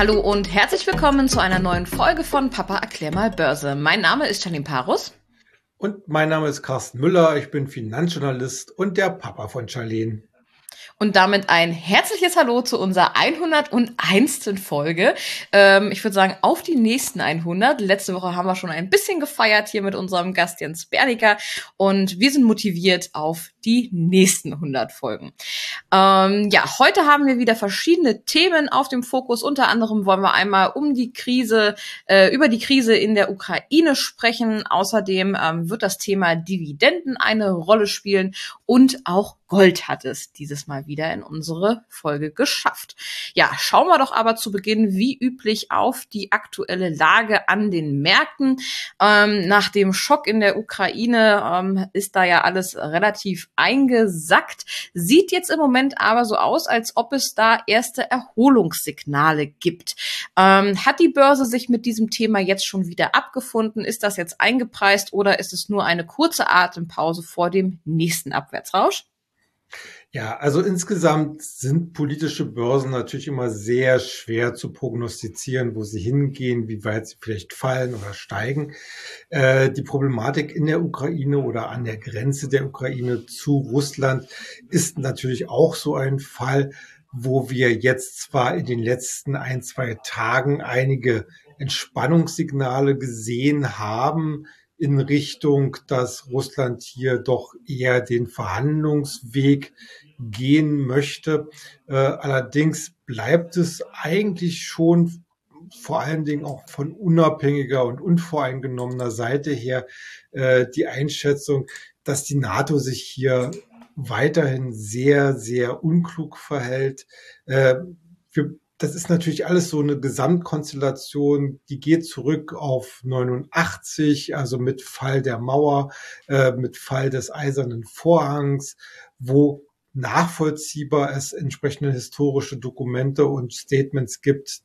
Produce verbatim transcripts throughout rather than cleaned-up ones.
Hallo und herzlich willkommen zu einer neuen Folge von Papa erklär mal Börse. Mein Name ist Janine Parus. Und mein Name ist Carsten Müller, ich bin Finanzjournalist und der Papa von Charlene. Und damit ein herzliches Hallo zu unserer hundertunderste Folge. Ähm, ich würde sagen, auf die nächsten hundert. Letzte Woche haben wir schon ein bisschen gefeiert hier mit unserem Gast Jens Bernicker. Und wir sind motiviert auf die nächsten hundert Folgen. Ähm, ja, heute haben wir wieder verschiedene Themen auf dem Fokus. Unter anderem wollen wir einmal um die Krise, äh, über die Krise in der Ukraine sprechen. Außerdem ähm, wird das Thema Dividenden eine Rolle spielen und auch Gold hat es dieses Mal wieder in unsere Folge geschafft. Ja, schauen wir doch aber zu Beginn wie üblich auf die aktuelle Lage an den Märkten. Ähm, nach dem Schock in der Ukraine ähm, ist da ja alles relativ eingesackt. Sieht jetzt im Moment aber so aus, als ob es da erste Erholungssignale gibt. Ähm, hat die Börse sich mit diesem Thema jetzt schon wieder abgefunden? Ist das jetzt eingepreist oder ist es nur eine kurze Atempause vor dem nächsten Abwärtsrausch? Ja, also insgesamt sind politische Börsen natürlich immer sehr schwer zu prognostizieren, wo sie hingehen, wie weit sie vielleicht fallen oder steigen. Äh, die Problematik in der Ukraine oder an der Grenze der Ukraine zu Russland ist natürlich auch so ein Fall, wo wir jetzt zwar in den letzten ein, zwei Tagen einige Entspannungssignale gesehen haben, in Richtung, dass Russland hier doch eher den Verhandlungsweg gehen möchte. Äh, allerdings bleibt es eigentlich schon vor allen Dingen auch von unabhängiger und unvoreingenommener Seite her äh, die Einschätzung, dass die NATO sich hier weiterhin sehr, sehr unklug verhält. Äh, wir Das ist natürlich alles so eine Gesamtkonstellation, die geht zurück auf neunundachtzig, also mit Fall der Mauer, äh, mit Fall des Eisernen Vorhangs, wo nachvollziehbar es entsprechende historische Dokumente und Statements gibt,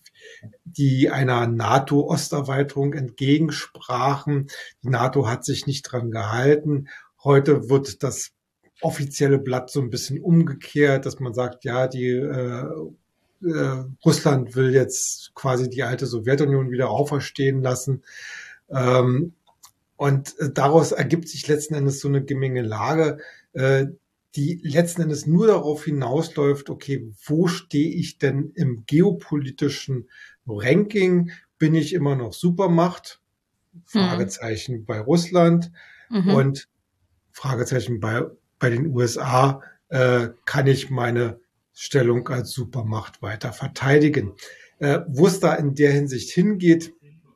die einer NATO-Osterweiterung entgegensprachen. Die NATO hat sich nicht dran gehalten. Heute wird das offizielle Blatt so ein bisschen umgekehrt, dass man sagt, ja, die äh, äh, Russland will jetzt quasi die alte Sowjetunion wieder auferstehen lassen. Ähm, und daraus ergibt sich letzten Endes so eine Gemengelage, äh, die letzten Endes nur darauf hinausläuft, okay, wo stehe ich denn im geopolitischen Ranking? Bin ich immer noch Supermacht? Fragezeichen hm. bei Russland mhm. und Fragezeichen bei, bei den U S A. Äh, kann ich meine Stellung als Supermacht weiter verteidigen? Äh, wo es da in der Hinsicht hingeht,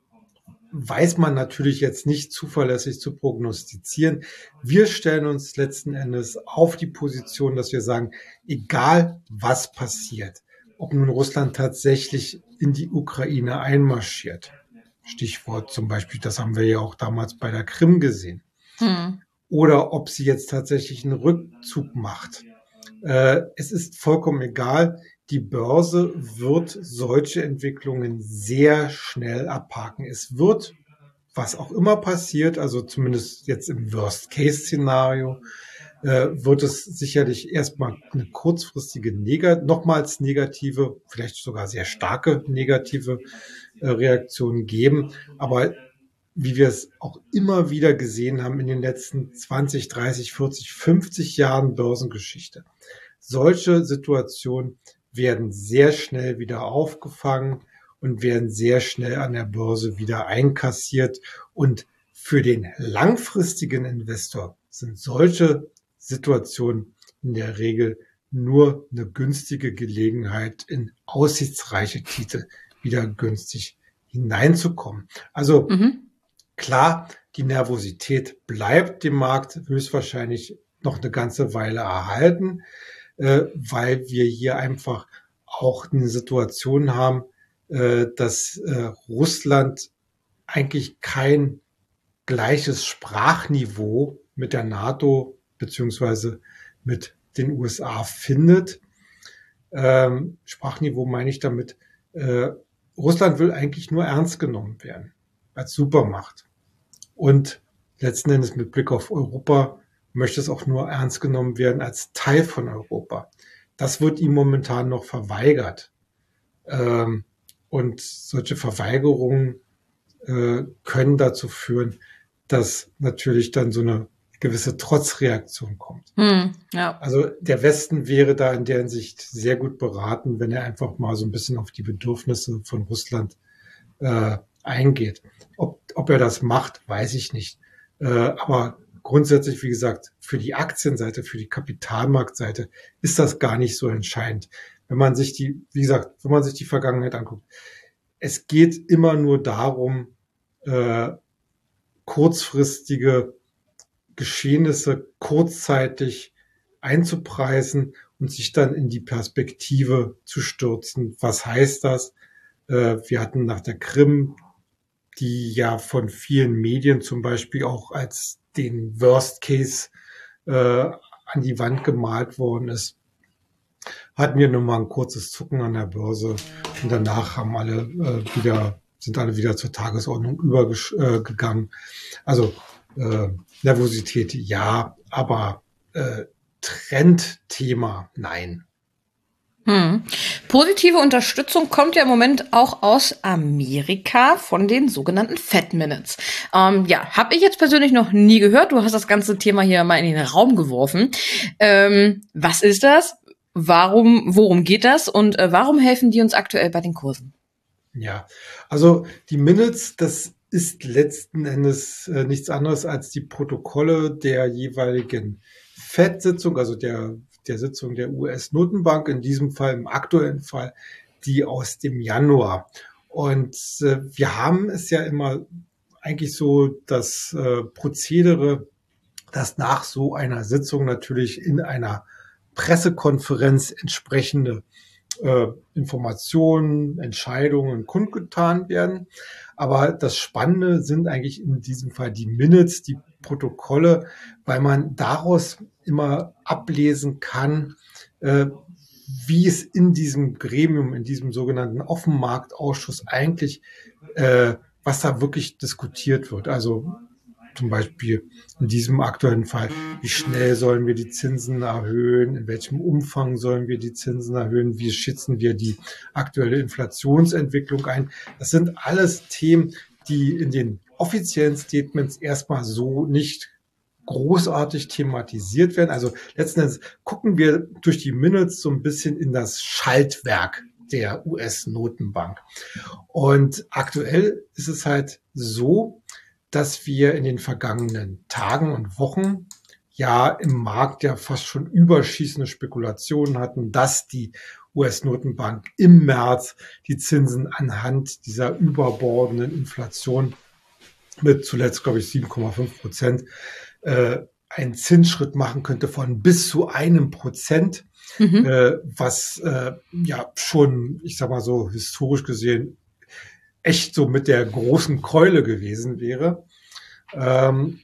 weiß man natürlich jetzt nicht zuverlässig zu prognostizieren. Wir stellen uns letzten Endes auf die Position, dass wir sagen, egal was passiert, ob nun Russland tatsächlich in die Ukraine einmarschiert, Stichwort zum Beispiel, das haben wir ja auch damals bei der Krim gesehen, hm. oder ob sie jetzt tatsächlich einen Rückzug macht. Äh, es ist vollkommen egal. Die Börse wird solche Entwicklungen sehr schnell abhaken. Es wird, was auch immer passiert, also zumindest jetzt im Worst-Case-Szenario, äh, wird es sicherlich erstmal eine kurzfristige, neg- nochmals negative, vielleicht sogar sehr starke negative äh, Reaktion geben. Aber wie wir es auch immer wieder gesehen haben in den letzten zwanzig, dreißig, vierzig, fünfzig Jahren Börsengeschichte, solche Situationen werden sehr schnell wieder aufgefangen und werden sehr schnell an der Börse wieder einkassiert. Und für den langfristigen Investor sind solche Situationen in der Regel nur eine günstige Gelegenheit, in aussichtsreiche Titel wieder günstig hineinzukommen. Also mhm. klar, die Nervosität bleibt dem Markt höchstwahrscheinlich noch eine ganze Weile erhalten, äh, weil wir hier einfach auch eine Situation haben, äh, dass äh, Russland eigentlich kein gleiches Sprachniveau mit der NATO beziehungsweise mit den U S A findet. Ähm, Sprachniveau meine ich damit, äh, Russland will eigentlich nur ernst genommen werden als Supermacht. Und letzten Endes mit Blick auf Europa möchte es auch nur ernst genommen werden als Teil von Europa. Das wird ihm momentan noch verweigert. Ähm, Und solche Verweigerungen äh, können dazu führen, dass natürlich dann so eine gewisse Trotzreaktion kommt. Hm, ja. Also der Westen wäre da in der Hinsicht sehr gut beraten, wenn er einfach mal so ein bisschen auf die Bedürfnisse von Russland äh, eingeht. Ob, ob er das macht, weiß ich nicht. Äh, aber grundsätzlich, wie gesagt, für die Aktienseite, für die Kapitalmarktseite ist das gar nicht so entscheidend. Wenn man sich die, wie gesagt, wenn man sich die Vergangenheit anguckt, es geht immer nur darum, äh, kurzfristige Geschehnisse kurzzeitig einzupreisen und sich dann in die Perspektive zu stürzen. Was heißt das? Äh, wir hatten nach der Krim, die ja von vielen Medien zum Beispiel auch als den Worst Case äh, an die Wand gemalt worden ist, hatten wir nun mal ein kurzes Zucken an der Börse und danach haben alle äh, wieder, sind alle wieder zur Tagesordnung übergegangen. Also äh, Nervosität ja, aber äh, Trendthema nein. Hm. Positive Unterstützung kommt ja im Moment auch aus Amerika von den sogenannten Fed Minutes. Ähm, ja, habe ich jetzt persönlich noch nie gehört. Du hast das ganze Thema hier mal in den Raum geworfen. Ähm, was ist das? Warum, worum geht das? Und äh, warum helfen die uns aktuell bei den Kursen? Ja, also die Minutes, das ist letzten Endes äh, nichts anderes als die Protokolle der jeweiligen Fed-Sitzung, also der, der Sitzung der U S-Notenbank, in diesem Fall, im aktuellen Fall, die aus dem Januar. Und äh, wir haben es ja immer eigentlich so das äh, Prozedere, dass nach so einer Sitzung natürlich in einer Pressekonferenz entsprechende äh, Informationen, Entscheidungen kundgetan werden. Aber das Spannende sind eigentlich in diesem Fall die Minutes, die Protokolle, weil man daraus immer ablesen kann, äh, wie es in diesem Gremium, in diesem sogenannten Offenmarktausschuss eigentlich, äh, was da wirklich diskutiert wird. Also zum Beispiel in diesem aktuellen Fall, wie schnell sollen wir die Zinsen erhöhen, in welchem Umfang sollen wir die Zinsen erhöhen, wie schätzen wir die aktuelle Inflationsentwicklung ein. Das sind alles Themen, die in den offiziellen Statements erstmal so nicht großartig thematisiert werden. Also letzten Endes gucken wir durch die Minutes so ein bisschen in das Schaltwerk der U S-Notenbank. Und aktuell ist es halt so, dass wir in den vergangenen Tagen und Wochen ja im Markt ja fast schon überschießende Spekulationen hatten, dass die U S-Notenbank im März die Zinsen anhand dieser überbordenden Inflation mit zuletzt, glaube ich, sieben Komma fünf Prozent äh, einen Zinsschritt machen könnte von bis zu einem Prozent, mhm. äh, was äh, ja schon, ich sag mal so, historisch gesehen echt so mit der großen Keule gewesen wäre. Ähm,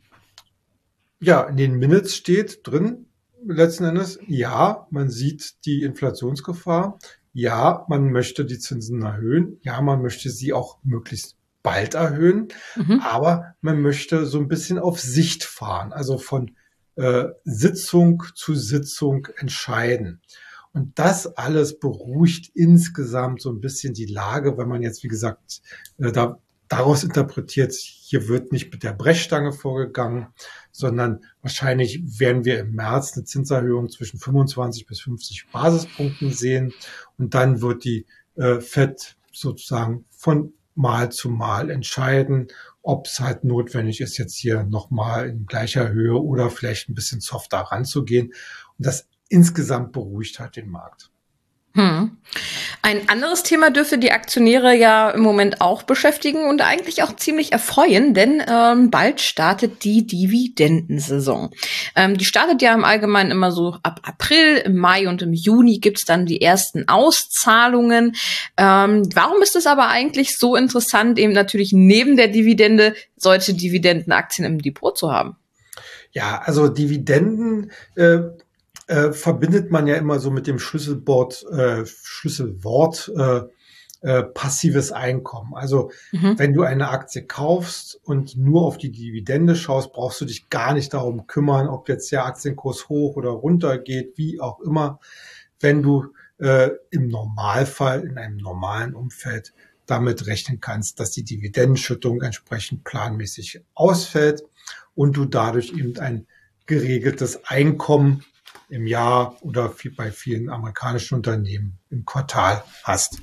ja, in den Minutes steht drin, letzten Endes, ja, man sieht die Inflationsgefahr, ja, man möchte die Zinsen erhöhen, ja, man möchte sie auch möglichst bald erhöhen, mhm. aber man möchte so ein bisschen auf Sicht fahren, also von äh, Sitzung zu Sitzung entscheiden. Und das alles beruhigt insgesamt so ein bisschen die Lage, wenn man jetzt, wie gesagt, äh, da, daraus interpretiert, hier wird nicht mit der Brechstange vorgegangen, sondern wahrscheinlich werden wir im März eine Zinserhöhung zwischen fünfundzwanzig bis fünfzig Basispunkten sehen. Und dann wird die äh, Fed sozusagen von Mal zu Mal entscheiden, ob es halt notwendig ist, jetzt hier nochmal in gleicher Höhe oder vielleicht ein bisschen softer ranzugehen. Und das insgesamt beruhigt halt den Markt. Hm. Ein anderes Thema dürfte die Aktionäre ja im Moment auch beschäftigen und eigentlich auch ziemlich erfreuen, denn ähm, bald startet die Dividendensaison. Ähm, die startet ja im Allgemeinen immer so ab April, im Mai und im Juni gibt's dann die ersten Auszahlungen. Ähm, warum ist es aber eigentlich so interessant, eben natürlich neben der Dividende solche Dividendenaktien im Depot zu haben? Ja, also Dividenden äh, Äh, verbindet man ja immer so mit dem Schlüsselwort, äh, Schlüsselwort äh, äh, passives Einkommen. Also mhm. wenn du eine Aktie kaufst und nur auf die Dividende schaust, brauchst du dich gar nicht darum kümmern, ob jetzt der Aktienkurs hoch oder runter geht, wie auch immer. Wenn du äh, im Normalfall, in einem normalen Umfeld damit rechnen kannst, dass die Dividendenschüttung entsprechend planmäßig ausfällt und du dadurch eben ein geregeltes Einkommen im Jahr oder bei vielen amerikanischen Unternehmen im Quartal hast.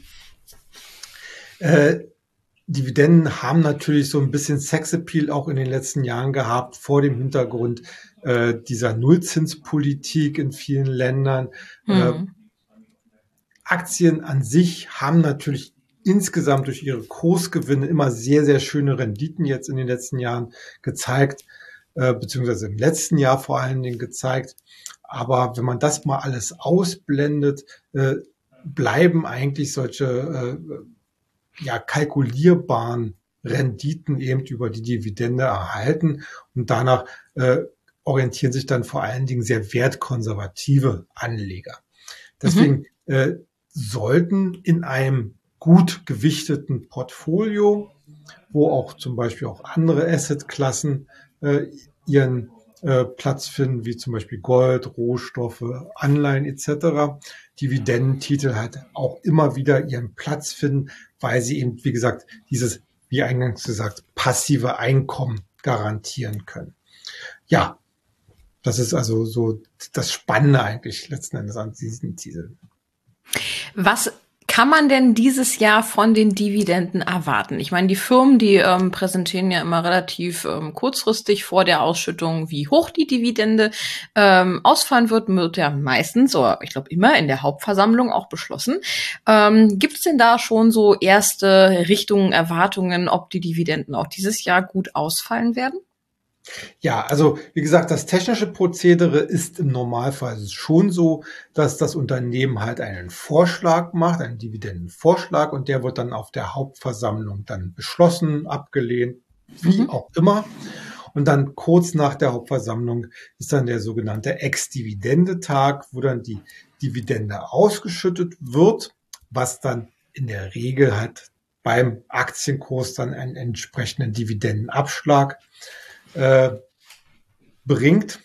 Äh, Dividenden haben natürlich so ein bisschen Sexappeal auch in den letzten Jahren gehabt, vor dem Hintergrund äh, dieser Nullzinspolitik in vielen Ländern. Hm. Äh, Aktien an sich haben natürlich insgesamt durch ihre Kursgewinne immer sehr, sehr schöne Renditen jetzt in den letzten Jahren gezeigt, äh, beziehungsweise im letzten Jahr vor allen Dingen gezeigt. Aber wenn man das mal alles ausblendet, äh, bleiben eigentlich solche äh, ja, kalkulierbaren Renditen eben über die Dividende erhalten und danach äh, orientieren sich dann vor allen Dingen sehr wertkonservative Anleger. Deswegen mhm. äh, sollten in einem gut gewichteten Portfolio, wo auch zum Beispiel auch andere Assetklassen äh, ihren äh, Platz finden, wie zum Beispiel Gold, Rohstoffe, Anleihen et cetera, Dividendentitel halt auch immer wieder ihren Platz finden, weil sie eben, wie gesagt, dieses, wie eingangs gesagt, passive Einkommen garantieren können. Ja, das ist also so das Spannende eigentlich letzten Endes an diesen Titeln. Was kann man denn dieses Jahr von den Dividenden erwarten? Ich meine, die Firmen, die ähm, präsentieren ja immer relativ ähm, kurzfristig vor der Ausschüttung, wie hoch die Dividende ähm, ausfallen wird, wird ja meistens, oder ich glaube immer in der Hauptversammlung auch beschlossen. Ähm, gibt es denn da schon so erste Richtungen, Erwartungen, ob die Dividenden auch dieses Jahr gut ausfallen werden? Ja, also wie gesagt, das technische Prozedere ist im Normalfall schon so, dass das Unternehmen halt einen Vorschlag macht, einen Dividendenvorschlag, und der wird dann auf der Hauptversammlung dann beschlossen, abgelehnt, wie mhm. auch immer. Und dann kurz nach der Hauptversammlung ist dann der sogenannte Ex-Dividende-Tag, wo dann die Dividende ausgeschüttet wird, was dann in der Regel halt beim Aktienkurs dann einen entsprechenden Dividendenabschlag Äh, bringt.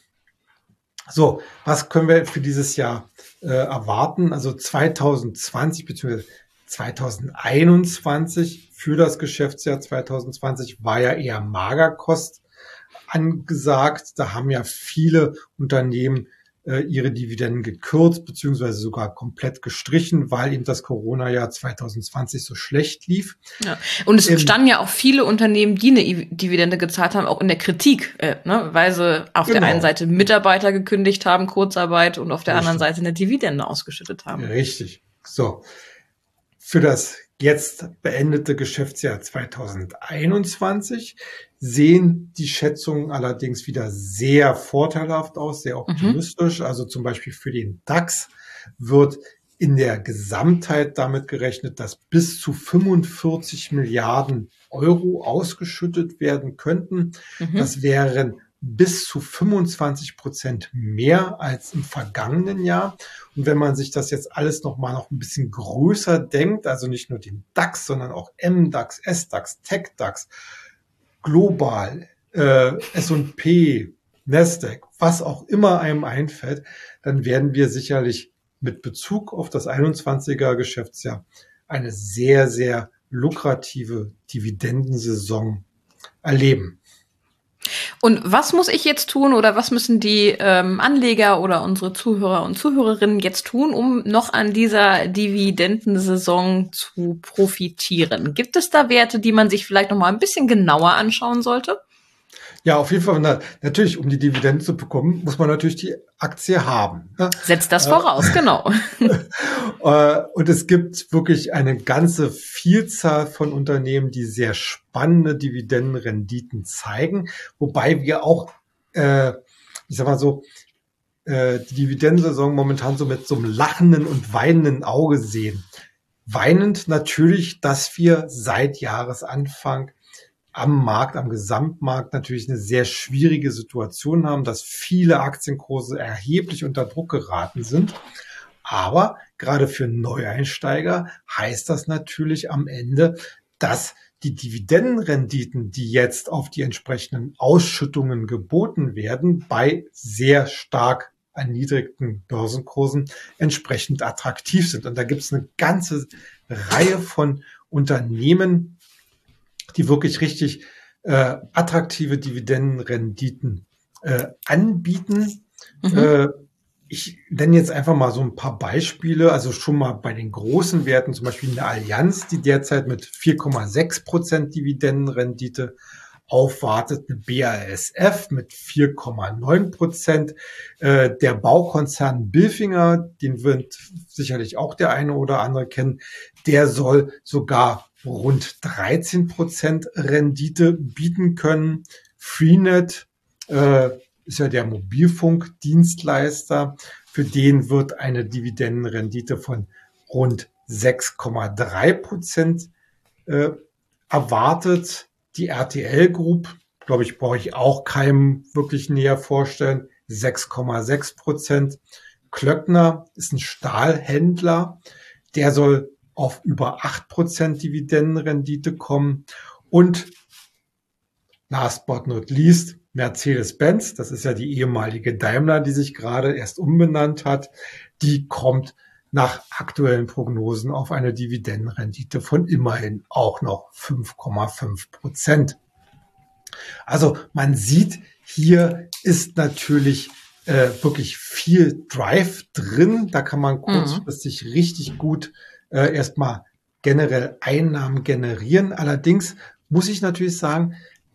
So, was können wir für dieses Jahr äh, erwarten? Also zwanzig zwanzig bzw. zwanzig einundzwanzig für das Geschäftsjahr zwanzig zwanzig war ja eher Magerkost angesagt. Da haben ja viele Unternehmen äh, ihre Dividenden gekürzt beziehungsweise sogar komplett gestrichen, weil eben das Corona-Jahr zwanzig zwanzig so schlecht lief. Ja. Und es ähm, standen ja auch viele Unternehmen, die eine Dividende gezahlt haben, auch in der Kritik, äh, ne? Weil sie auf genau. der einen Seite Mitarbeiter gekündigt haben, Kurzarbeit, und auf der Richtig. anderen Seite eine Dividende ausgeschüttet haben. Richtig. So. Für das jetzt beendete Geschäftsjahr zwanzig einundzwanzig sehen die Schätzungen allerdings wieder sehr vorteilhaft aus, sehr optimistisch. Mhm. Also zum Beispiel für den DAX wird in der Gesamtheit damit gerechnet, dass bis zu fünfundvierzig Milliarden Euro ausgeschüttet werden könnten. Mhm. Das wären bis zu fünfundzwanzig Prozent mehr als im vergangenen Jahr. Und wenn man sich das jetzt alles nochmal noch ein bisschen größer denkt, also nicht nur den DAX, sondern auch M-DAX, S-DAX, Tech-DAX, global, äh, S und P, Nasdaq, was auch immer einem einfällt, dann werden wir sicherlich mit Bezug auf das einundzwanziger Geschäftsjahr eine sehr, sehr lukrative Dividendensaison erleben. Und was muss ich jetzt tun oder was müssen die ähm, Anleger oder unsere Zuhörer und Zuhörerinnen jetzt tun, um noch an dieser Dividendensaison zu profitieren? Gibt es da Werte, die man sich vielleicht noch mal ein bisschen genauer anschauen sollte? Ja, auf jeden Fall. Na, natürlich, um die Dividende zu bekommen, muss man natürlich die Aktie haben. Ne? Setzt das voraus, äh, genau. Und es gibt wirklich eine ganze Vielzahl von Unternehmen, die sehr spannende Dividendenrenditen zeigen, wobei wir auch, äh, ich sag mal so, äh, die Dividendensaison momentan so mit so einem lachenden und weinenden Auge sehen. Weinend natürlich, dass wir seit Jahresanfang am Markt, am Gesamtmarkt natürlich eine sehr schwierige Situation haben, dass viele Aktienkurse erheblich unter Druck geraten sind. Aber gerade für Neueinsteiger heißt das natürlich am Ende, dass die Dividendenrenditen, die jetzt auf die entsprechenden Ausschüttungen geboten werden, bei sehr stark erniedrigten Börsenkursen entsprechend attraktiv sind. Und da gibt es eine ganze Reihe von Unternehmen, die wirklich richtig äh, attraktive Dividendenrenditen äh, anbieten. Mhm. Äh, ich nenne jetzt einfach mal so ein paar Beispiele, also schon mal bei den großen Werten, zum Beispiel eine Allianz, die derzeit mit vier Komma sechs Prozent Dividendenrendite aufwartet, eine B A S F mit vier Komma neun Prozent, äh, der Baukonzern Bilfinger, den wird sicherlich auch der eine oder andere kennen, der soll sogar rund dreizehn Prozent Rendite bieten können. Freenet äh, ist ja der Mobilfunkdienstleister, für den wird eine Dividendenrendite von rund sechs Komma drei Prozent äh, erwartet. Die R T L Group, glaube ich, brauche ich auch keinem wirklich näher vorstellen, sechs Komma sechs Prozent. Klöckner ist ein Stahlhändler, der soll auf über acht Prozent Dividendenrendite kommen. Und last but not least, Mercedes-Benz, das ist ja die ehemalige Daimler, die sich gerade erst umbenannt hat, die kommt nach aktuellen Prognosen auf eine Dividendenrendite von immerhin auch noch fünf Komma fünf Prozent. Also man sieht, hier ist natürlich äh, wirklich viel Drive drin. Da kann man kurzfristig mhm. richtig gut äh, erstmal generell Einnahmen generieren. Allerdings muss ich natürlich sagen,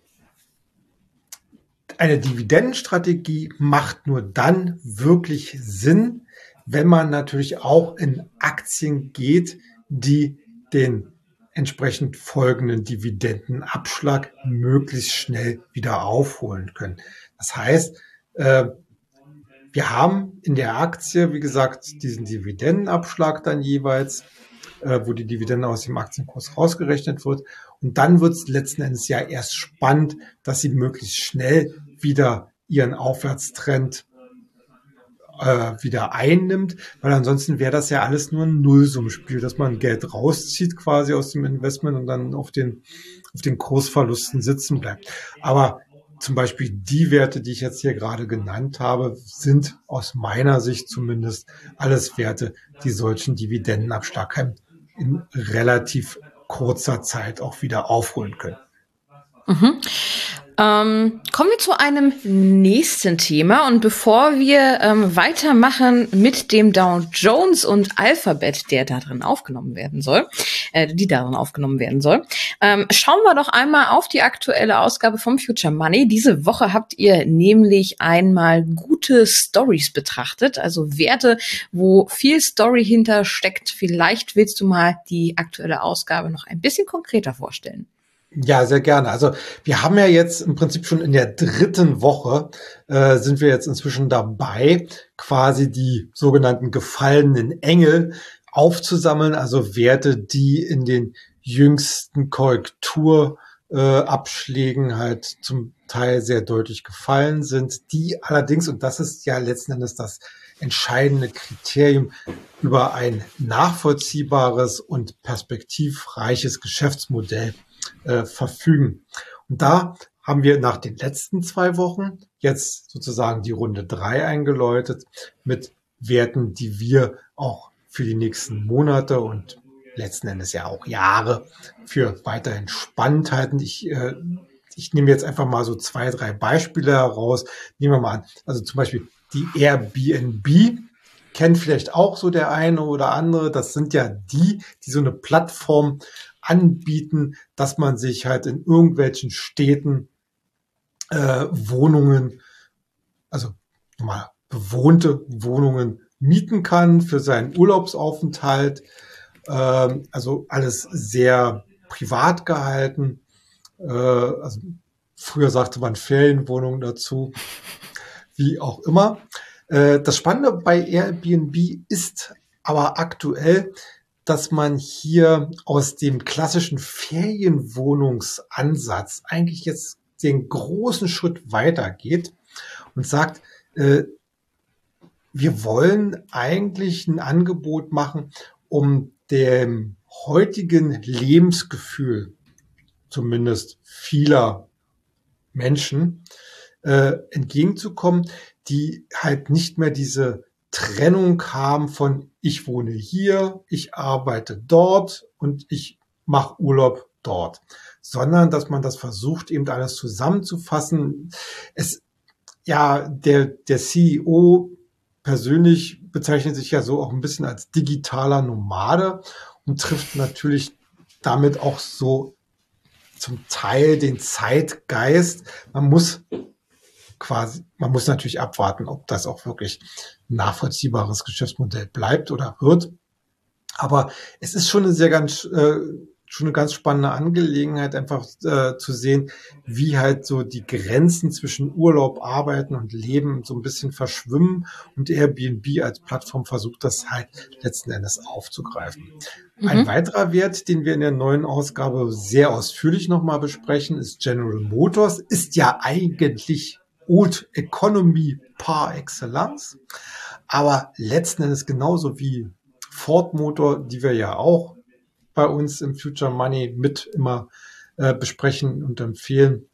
eine Dividendenstrategie macht nur dann wirklich Sinn, wenn man natürlich auch in Aktien geht, die den entsprechend folgenden Dividendenabschlag möglichst schnell wieder aufholen können. Das heißt, äh, wir haben in der Aktie, wie gesagt, diesen Dividendenabschlag dann jeweils, äh, wo die Dividende aus dem Aktienkurs rausgerechnet wird. Und dann wird es letzten Endes ja erst spannend, dass sie möglichst schnell wieder ihren Aufwärtstrend äh, wieder einnimmt, weil ansonsten wäre das ja alles nur ein Nullsummenspiel, dass man Geld rauszieht quasi aus dem Investment und dann auf den, auf den Kursverlusten sitzen bleibt. Aber zum Beispiel die Werte, die ich jetzt hier gerade genannt habe, sind aus meiner Sicht zumindest alles Werte, die solchen Dividendenabschlag in relativ kurzer Zeit auch wieder aufholen können. Mhm. Ähm, kommen wir zu einem nächsten Thema, und bevor wir ähm, weitermachen mit dem Dow Jones und Alphabet, der da drin aufgenommen werden soll, äh, die darin aufgenommen werden soll, ähm, schauen wir doch einmal auf die aktuelle Ausgabe vom Future Money. Diese Woche habt ihr nämlich einmal gute Stories betrachtet, also Werte, wo viel Story hinter steckt. Vielleicht willst du mal die aktuelle Ausgabe noch ein bisschen konkreter vorstellen. Ja, sehr gerne. Also wir haben ja jetzt im Prinzip schon in der dritten Woche, äh, sind wir jetzt inzwischen dabei, quasi die sogenannten gefallenen Engel aufzusammeln, also Werte, die in den jüngsten Korrekturabschlägen äh, halt zum Teil sehr deutlich gefallen sind, die allerdings, und das ist ja letzten Endes das entscheidende Kriterium, über ein nachvollziehbares und perspektivreiches Geschäftsmodell Äh, verfügen. Und da haben wir nach den letzten zwei Wochen jetzt sozusagen die Runde drei eingeläutet mit Werten, die wir auch für die nächsten Monate und letzten Endes ja auch Jahre für weiterhin spannend halten. Ich, äh, ich nehme jetzt einfach mal so zwei, drei Beispiele heraus. Nehmen wir mal an, also zum Beispiel die Airbnb. Kennt vielleicht auch so der eine oder andere. Das sind ja die, die so eine Plattform anbieten, dass man sich halt in irgendwelchen Städten äh, Wohnungen, also mal bewohnte Wohnungen mieten kann für seinen Urlaubsaufenthalt. Äh, also alles sehr privat gehalten. Äh, also früher sagte man Ferienwohnung dazu, wie auch immer. Äh, das Spannende bei Airbnb ist aber aktuell, dass man hier aus dem klassischen Ferienwohnungsansatz eigentlich jetzt den großen Schritt weitergeht und sagt, äh, wir wollen eigentlich ein Angebot machen, um dem heutigen Lebensgefühl, zumindest vieler Menschen, äh, entgegenzukommen, die halt nicht mehr diese Trennung haben von ich wohne hier, ich arbeite dort und ich mach Urlaub dort, sondern dass man das versucht, eben alles zusammenzufassen. Es, ja, der, der C E O persönlich bezeichnet sich ja so auch ein bisschen als digitaler Nomade und trifft natürlich damit auch so zum Teil den Zeitgeist. Man muss quasi, man muss natürlich abwarten, ob das auch wirklich ein nachvollziehbares Geschäftsmodell bleibt oder wird. Aber es ist schon eine sehr ganz, äh, schon eine ganz spannende Angelegenheit, einfach äh, zu sehen, wie halt so die Grenzen zwischen Urlaub, Arbeiten und Leben so ein bisschen verschwimmen und Airbnb als Plattform versucht, das halt letzten Endes aufzugreifen. Mhm. Ein weiterer Wert, den wir in der neuen Ausgabe sehr ausführlich nochmal besprechen, ist General Motors, ist ja eigentlich Haute Economy par excellence, aber letzten Endes genauso wie Ford Motor, die wir ja auch bei uns im Future Money mit immer äh, besprechen und empfehlen,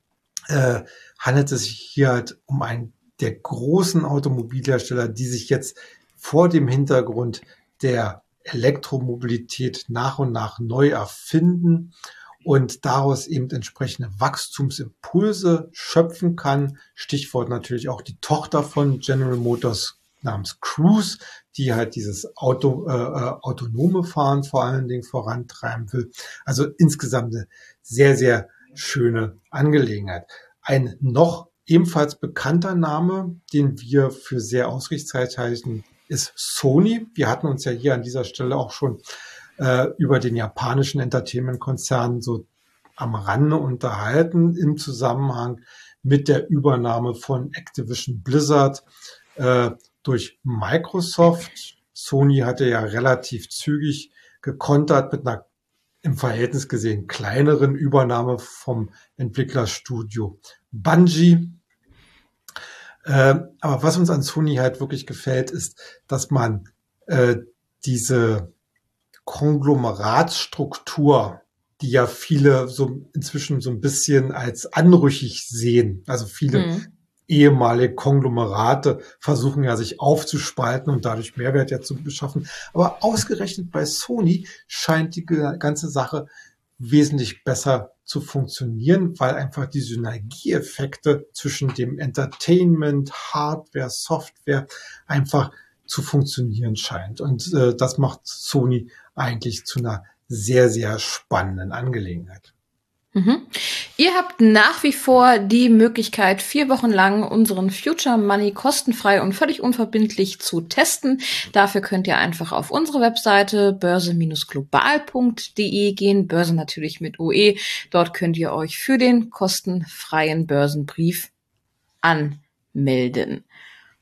äh, handelt es sich hier halt um einen der großen Automobilhersteller, die sich jetzt vor dem Hintergrund der Elektromobilität nach und nach neu erfinden und daraus eben entsprechende Wachstumsimpulse schöpfen kann. Stichwort natürlich auch die Tochter von General Motors namens Cruise, die halt dieses Auto, äh, autonome Fahren vor allen Dingen vorantreiben will. Also insgesamt eine sehr, sehr schöne Angelegenheit. Ein noch ebenfalls bekannter Name, den wir für sehr ausrichtszeit halten, ist Sony. Wir hatten uns ja hier an dieser Stelle auch schon äh, über den japanischen Entertainment-Konzern so am Rande unterhalten im Zusammenhang mit der Übernahme von Activision Blizzard äh, durch Microsoft. Sony hatte ja relativ zügig gekontert mit einer im Verhältnis gesehen kleineren Übernahme vom Entwicklerstudio Bungie. Äh, aber was uns an Sony halt wirklich gefällt, ist, dass man äh, diese Konglomeratsstruktur, die ja viele so inzwischen so ein bisschen als anrüchig sehen, also viele mhm. ehemalige Konglomerate versuchen ja sich aufzuspalten und dadurch Mehrwert ja zu beschaffen. Aber ausgerechnet bei Sony scheint die ganze Sache wesentlich besser zu funktionieren, weil einfach die Synergieeffekte zwischen dem Entertainment, Hardware, Software einfach zu funktionieren scheint. Und äh, das macht Sony eigentlich zu einer sehr, sehr spannenden Angelegenheit. Mhm. Ihr habt nach wie vor die Möglichkeit, vier Wochen lang unseren Future Money kostenfrei und völlig unverbindlich zu testen. Dafür könnt ihr einfach auf unsere Webseite börse global punkt de gehen, Börse natürlich mit O E. Dort könnt ihr euch für den kostenfreien Börsenbrief anmelden.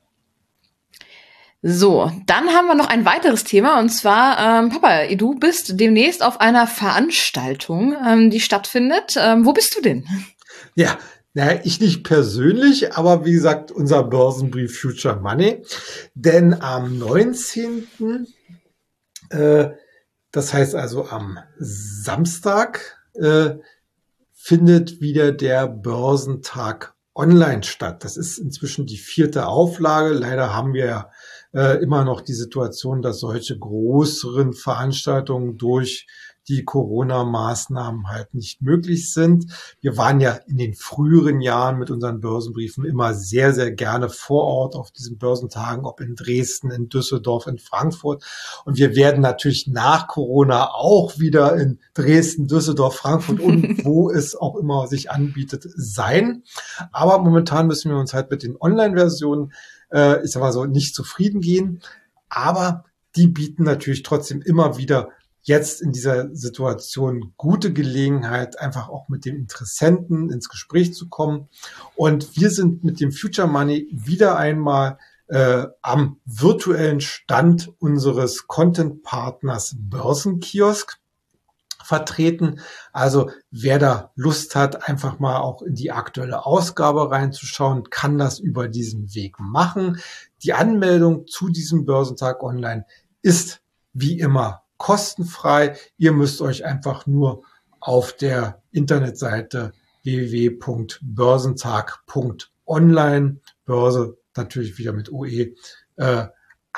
So, dann haben wir noch ein weiteres Thema und zwar, ähm, Papa, du bist demnächst auf einer Veranstaltung, ähm, die stattfindet. Ähm, wo bist du denn? Ja, naja, ich nicht persönlich, aber wie gesagt, unser Börsenbrief Future Money. Denn am neunzehnten Äh, das heißt also am Samstag, äh, findet wieder der Börsentag online statt. Das ist inzwischen die vierte Auflage. Leider haben wir ja äh, immer noch die Situation, dass solche größeren Veranstaltungen durch die Corona-Maßnahmen halt nicht möglich sind. Wir waren ja in den früheren Jahren mit unseren Börsenbriefen immer sehr, sehr gerne vor Ort auf diesen Börsentagen, ob in Dresden, in Düsseldorf, in Frankfurt. Und wir werden natürlich nach Corona auch wieder in Dresden, Düsseldorf, Frankfurt und wo es auch immer sich anbietet sein. Aber momentan müssen wir uns halt mit den Online-Versionen, äh, ich sag mal so, nicht zufrieden gehen. Aber die bieten natürlich trotzdem immer wieder jetzt in dieser Situation gute Gelegenheit, einfach auch mit den Interessenten ins Gespräch zu kommen. Und wir sind mit dem Future Money wieder einmal äh, am virtuellen Stand unseres Content-Partners Börsenkiosk vertreten. Also wer da Lust hat, einfach mal auch in die aktuelle Ausgabe reinzuschauen, kann das über diesen Weg machen. Die Anmeldung zu diesem Börsentag online ist wie immer kostenfrei. Ihr müsst euch einfach nur auf der Internetseite w w w punkt börsentag punkt online, Börse natürlich wieder mit O E, äh,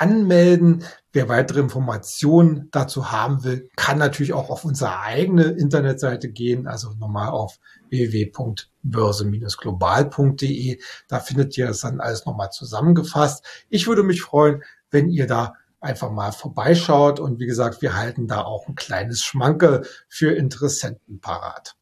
anmelden. Wer weitere Informationen dazu haben will, kann natürlich auch auf unsere eigene Internetseite gehen, also nochmal auf w w w punkt börse Bindestrich global punkt d e. Da findet ihr das dann alles nochmal zusammengefasst. Ich würde mich freuen, wenn ihr da einfach mal vorbeischaut. Und wie gesagt, wir halten da auch ein kleines Schmankerl für Interessenten parat.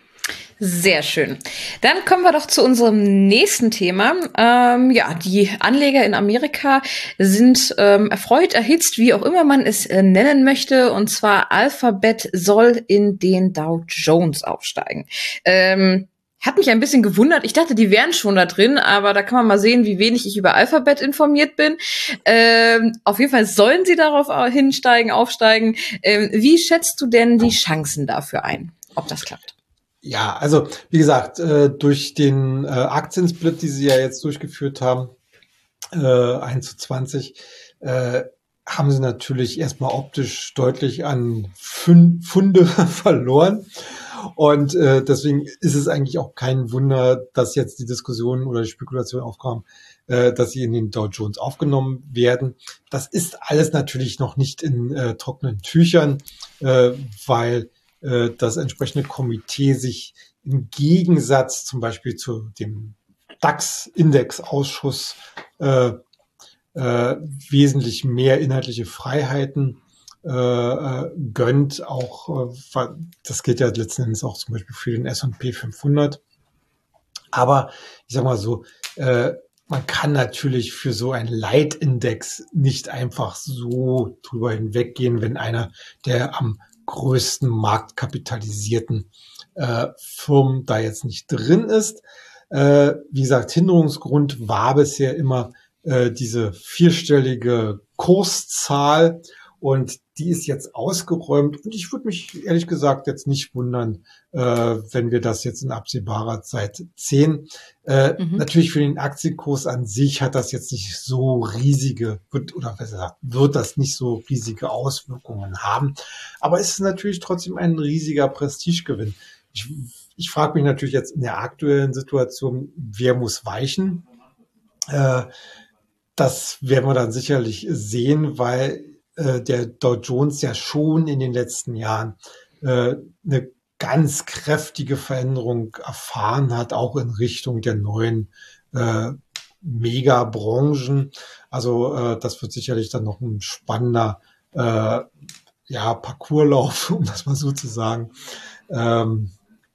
Sehr schön. Dann kommen wir doch zu unserem nächsten Thema. Ähm, ja, die Anleger in Amerika sind ähm, erfreut, erhitzt, wie auch immer man es äh, nennen möchte. Und zwar Alphabet soll in den Dow Jones aufsteigen. Ähm, Hat mich ein bisschen gewundert. Ich dachte, die wären schon da drin, aber da kann man mal sehen, wie wenig ich über Alphabet informiert bin. Ähm, auf jeden Fall sollen sie darauf hinsteigen, aufsteigen. Ähm, wie schätzt du denn die Chancen dafür ein, ob das klappt? Ja, also wie gesagt, äh, durch den äh, Aktiensplit, die sie ja jetzt durchgeführt haben, äh, eins zu zwanzig, äh, haben sie natürlich erstmal optisch deutlich an Fün- Funde verloren. Und äh, deswegen ist es eigentlich auch kein Wunder, dass jetzt die Diskussion oder die Spekulation aufkam, äh, dass sie in den Dow Jones aufgenommen werden. Das ist alles natürlich noch nicht in äh, trockenen Tüchern, äh, weil äh, das entsprechende Komitee sich im Gegensatz zum Beispiel zu dem DAX-Index-Ausschuss äh, äh, wesentlich mehr inhaltliche Freiheiten äh, gönnt. Auch äh, das gilt ja letzten Endes auch zum Beispiel für den S und P fünfhundert. Aber ich sag mal so, äh, man kann natürlich für so einen Leitindex nicht einfach so drüber hinweggehen, wenn einer der am größten marktkapitalisierten äh, Firmen da jetzt nicht drin ist. Äh, wie gesagt, Hinderungsgrund war bisher immer äh, diese vierstellige Kurszahl und die ist jetzt ausgeräumt. Und ich würde mich ehrlich gesagt jetzt nicht wundern, äh, wenn wir das jetzt in absehbarer Zeit sehen. Äh, mhm. Natürlich für den Aktienkurs an sich hat das jetzt nicht so riesige, wird, oder besser gesagt, wird das nicht so riesige Auswirkungen haben. Aber es ist natürlich trotzdem ein riesiger Prestigegewinn. Ich, ich frage mich natürlich jetzt in der aktuellen Situation, wer muss weichen? Äh, das werden wir dann sicherlich sehen, weil der Dow Jones ja schon in den letzten Jahren äh, eine ganz kräftige Veränderung erfahren hat, auch in Richtung der neuen äh, Megabranchen. Also äh, das wird sicherlich dann noch ein spannender äh, ja, Parcourslauf, um das mal so zu sagen. Ähm,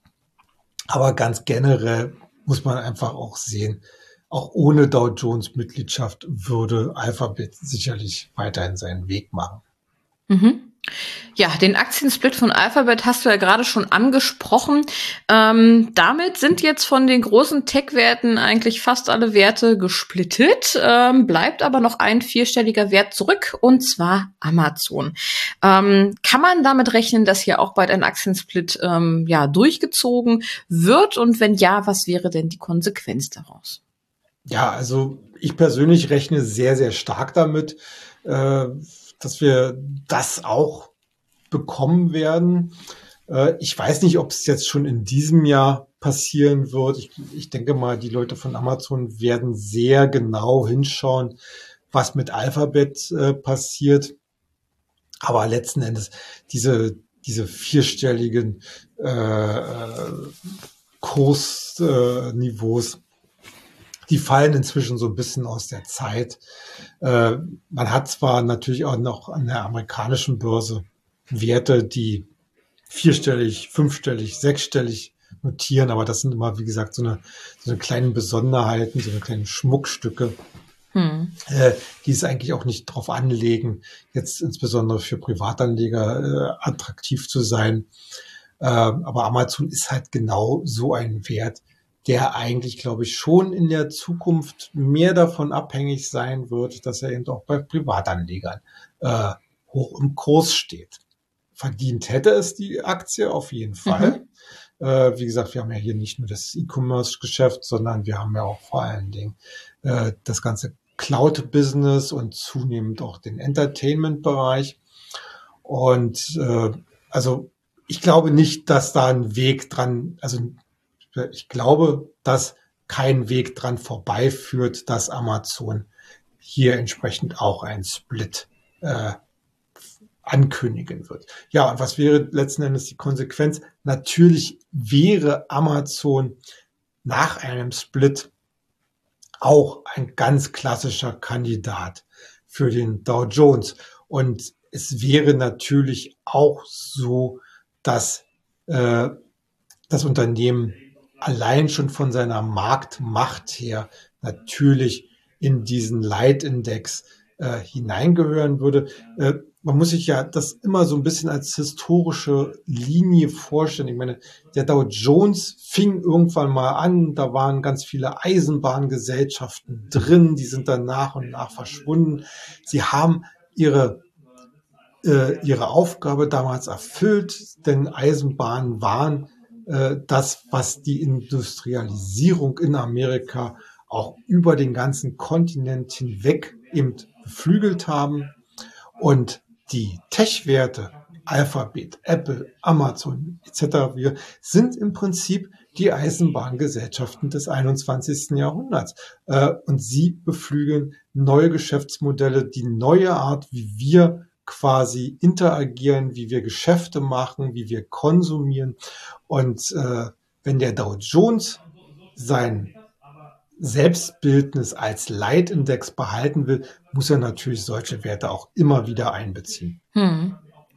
aber ganz generell muss man einfach auch sehen, auch ohne Dow Jones Mitgliedschaft würde Alphabet sicherlich weiterhin seinen Weg machen. Mhm. Ja, den Aktiensplit von Alphabet hast du ja gerade schon angesprochen. Ähm, damit sind jetzt von den großen Tech-Werten eigentlich fast alle Werte gesplittet. Ähm, bleibt aber noch ein vierstelliger Wert zurück, und zwar Amazon. Ähm, kann man damit rechnen, dass hier auch bald ein Aktiensplit ähm, ja durchgezogen wird? Und wenn ja, was wäre denn die Konsequenz daraus? Ja, also ich persönlich rechne sehr, sehr stark damit, äh, dass wir das auch bekommen werden. Äh, ich weiß nicht, ob es jetzt schon in diesem Jahr passieren wird. Ich, ich denke mal, die Leute von Amazon werden sehr genau hinschauen, was mit Alphabet äh, passiert. Aber letzten Endes diese, diese vierstelligen äh, Kursniveaus, äh, die fallen inzwischen so ein bisschen aus der Zeit. Äh, man hat zwar natürlich auch noch an der amerikanischen Börse Werte, die vierstellig, fünfstellig, sechsstellig notieren, aber das sind immer, wie gesagt, so eine, so eine kleinen Besonderheiten, so eine kleinen Schmuckstücke, hm. äh, die es eigentlich auch nicht drauf anlegen, jetzt insbesondere für Privatanleger äh, attraktiv zu sein. Äh, aber Amazon ist halt genau so ein Wert, der eigentlich, glaube ich, schon in der Zukunft mehr davon abhängig sein wird, dass er eben auch bei Privatanlegern äh, hoch im Kurs steht. Verdient hätte es die Aktie auf jeden Fall. Mhm. Äh, wie gesagt, wir haben ja hier nicht nur das E-Commerce-Geschäft, sondern wir haben ja auch vor allen Dingen äh, das ganze Cloud-Business und zunehmend auch den Entertainment-Bereich. Und äh, also ich glaube nicht, dass da ein Weg dran, also ich glaube, dass kein Weg dran vorbeiführt, dass Amazon hier entsprechend auch einen Split äh, ankündigen wird. Ja, und was wäre letzten Endes die Konsequenz? Natürlich wäre Amazon nach einem Split auch ein ganz klassischer Kandidat für den Dow Jones. Und es wäre natürlich auch so, dass äh, das Unternehmen allein schon von seiner Marktmacht her natürlich in diesen Leitindex äh, hineingehören würde. Äh, man muss sich ja das immer so ein bisschen als historische Linie vorstellen. Ich meine, der Dow Jones fing irgendwann mal an, da waren ganz viele Eisenbahngesellschaften drin, die sind dann nach und nach verschwunden. Sie haben ihre äh, ihre Aufgabe damals erfüllt, denn Eisenbahnen waren äh, das, was die Industrialisierung in Amerika auch über den ganzen Kontinent hinweg eben beflügelt haben. Und die Tech-Werte, Alphabet, Apple, Amazon et cetera, wir sind im Prinzip die Eisenbahngesellschaften des einundzwanzigsten Jahrhunderts. Äh, und sie beflügeln neue Geschäftsmodelle, die neue Art, wie wir quasi interagieren, wie wir Geschäfte machen, wie wir konsumieren. Und äh, wenn der Dow Jones sein Selbstbildnis als Leitindex behalten will, muss er natürlich solche Werte auch immer wieder einbeziehen. Hm.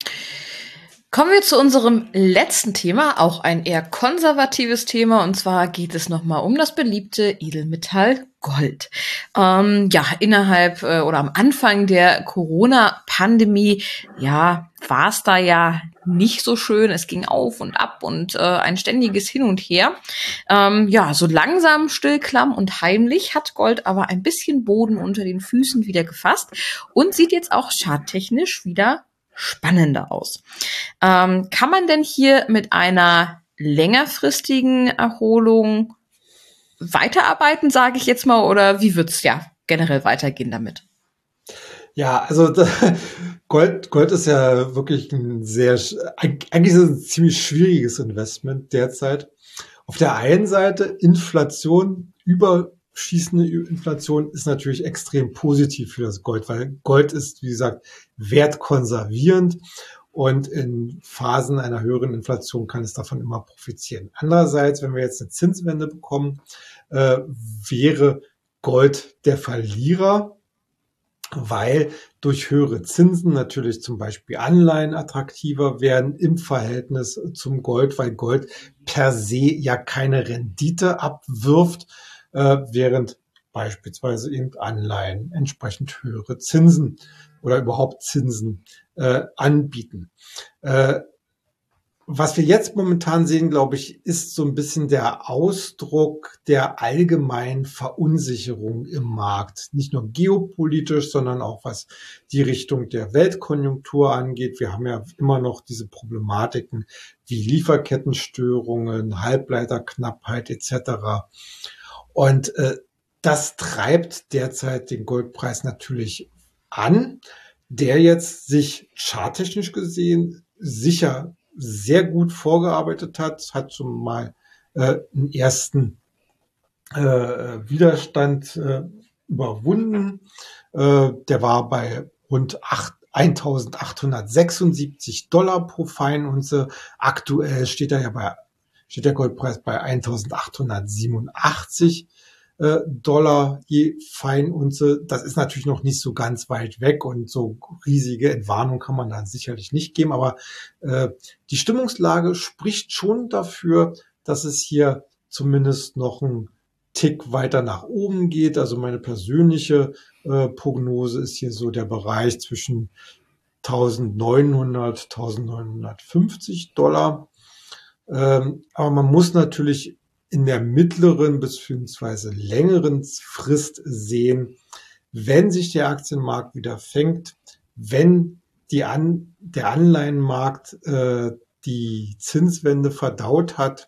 Kommen wir zu unserem letzten Thema, auch ein eher konservatives Thema, und zwar geht es nochmal um das beliebte Edelmetall Gold. Ähm, ja, innerhalb äh, oder am Anfang der Corona-Pandemie, ja, war es da ja nicht so schön. Es ging auf und ab und äh, ein ständiges Hin und Her. Ähm, ja, so langsam, stillklamm und heimlich hat Gold aber ein bisschen Boden unter den Füßen wieder gefasst und sieht jetzt auch charttechnisch wieder spannender aus. Ähm, kann man denn hier mit einer längerfristigen Erholung weiterarbeiten, sage ich jetzt mal, oder wie wird's ja generell weitergehen damit? Ja, also da, Gold, Gold ist ja wirklich ein sehr, eigentlich ist es ein ziemlich schwieriges Investment derzeit. Auf der einen Seite Inflation, überschießende Inflation ist natürlich extrem positiv für das Gold, weil Gold ist, wie gesagt, wertkonservierend und in Phasen einer höheren Inflation kann es davon immer profitieren. Andererseits, wenn wir jetzt eine Zinswende bekommen, äh, wäre Gold der Verlierer, weil durch höhere Zinsen natürlich zum Beispiel Anleihen attraktiver werden im Verhältnis zum Gold, weil Gold per se ja keine Rendite abwirft, äh, während beispielsweise eben Anleihen entsprechend höhere Zinsen oder überhaupt Zinsen äh, anbieten. Äh, Was wir jetzt momentan sehen, glaube ich, ist so ein bisschen der Ausdruck der allgemeinen Verunsicherung im Markt. Nicht nur geopolitisch, sondern auch was die Richtung der Weltkonjunktur angeht. Wir haben ja immer noch diese Problematiken wie Lieferkettenstörungen, Halbleiterknappheit et cetera. Und äh, das treibt derzeit den Goldpreis natürlich an, der jetzt sich charttechnisch gesehen sicher sehr gut vorgearbeitet hat, hat schon mal äh, einen ersten äh, Widerstand äh, überwunden. Äh, der war bei rund eintausendachthundertsechsundsiebzig Dollar pro Feinunze. Aktuell steht er ja bei, steht der Goldpreis bei eintausendachthundertsiebenundachtzig äh, Dollar je Feinunze. Das ist natürlich noch nicht so ganz weit weg und so riesige Entwarnung kann man da sicherlich nicht geben, aber äh, die Stimmungslage spricht schon dafür, dass es hier zumindest noch ein Tick weiter nach oben geht. Also meine persönliche äh, Prognose ist hier so der Bereich zwischen eintausendneunhundert, eintausendneunhundertfünfzig Dollar. Ähm, aber man muss natürlich in der mittleren bzw. längeren Frist sehen, wenn sich der Aktienmarkt wieder fängt, wenn die An der Anleihenmarkt äh, die Zinswende verdaut hat,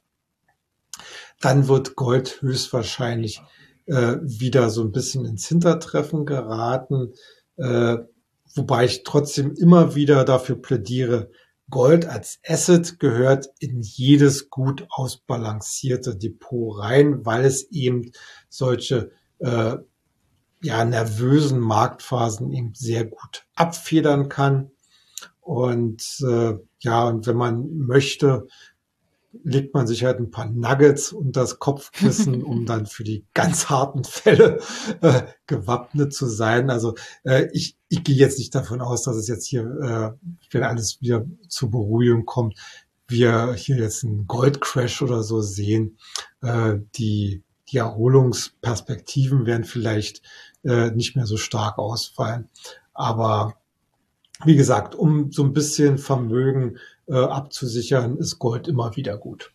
dann wird Gold höchstwahrscheinlich äh, wieder so ein bisschen ins Hintertreffen geraten, äh, wobei ich trotzdem immer wieder dafür plädiere, Gold als Asset gehört in jedes gut ausbalancierte Depot rein, weil es eben solche äh, ja, nervösen Marktphasen eben sehr gut abfedern kann. Und äh, ja, und wenn man möchte, legt man sich halt ein paar Nuggets unter das Kopfkissen, um dann für die ganz harten Fälle äh, gewappnet zu sein. Also äh, ich, ich gehe jetzt nicht davon aus, dass es jetzt hier, äh, wenn alles wieder zur Beruhigung kommt, wir hier jetzt einen Goldcrash oder so sehen. Äh, die, die Erholungsperspektiven werden vielleicht äh, nicht mehr so stark ausfallen. Aber wie gesagt, um so ein bisschen Vermögen äh, abzusichern, ist Gold immer wieder gut.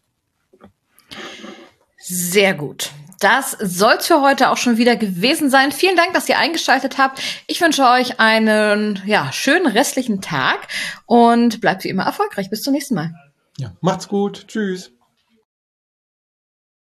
Sehr gut. Das soll's für heute auch schon wieder gewesen sein. Vielen Dank, dass ihr eingeschaltet habt. Ich wünsche euch einen ja, schönen restlichen Tag und bleibt wie immer erfolgreich. Bis zum nächsten Mal. Ja, macht's gut. Tschüss.